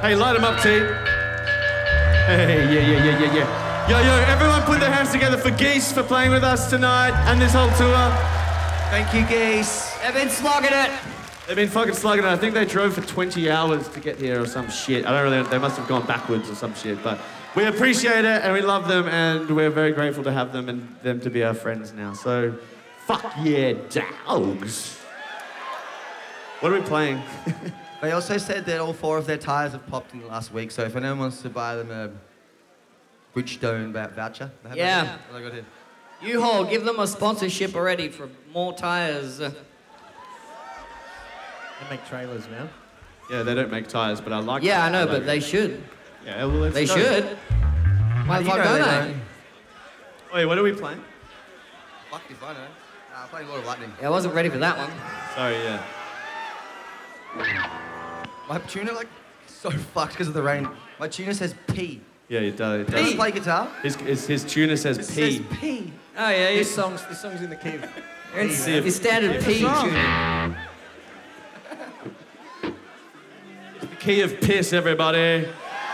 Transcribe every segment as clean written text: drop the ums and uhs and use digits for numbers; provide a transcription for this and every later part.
Hey, light them up, T. Hey, yeah. Yo, everyone put their hands together for Geese for playing with us tonight and this whole tour. Thank you, Geese. They've been slogging it. They've been fucking slugging it. I think they drove for 20 hours to get here or some shit. I don't really, they must have gone backwards or some shit, but we appreciate it and we love them and we're very grateful to have them and them to be our friends now. So, fuck yeah, dogs. What are we playing? They also said that all 4 of their tyres have popped in the last week, so if anyone wants to buy them a Bridgestone voucher, they have Yeah. that. What have I got here? U-Haul, give them a sponsorship already for more tyres. They make trailers now. Yeah, they don't make tyres, but I like Yeah, I that. know, like but it. they should. Yeah, well, let's They go. should. Why the You fuck know don't they they? don't. Wait, what are we playing? Fuck if I know. I'm playing Lord of Lightning. Yeah, I wasn't ready for that one. Sorry, yeah. My tuner, so fucked because of the rain. My tuner says P. Yeah, it does. Does he play guitar? His tuner says It P. says P. Oh yeah, This song's in the key. your standard P song. tuning. The key of piss, everybody.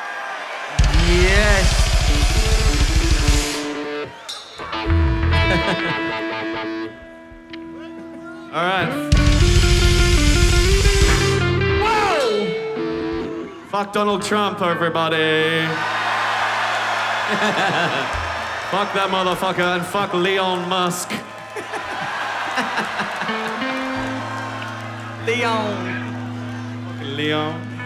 Yes. All right. Whoa! Fuck Donald Trump, everybody. Fuck that motherfucker and fuck Elon Musk. Leon. Leon.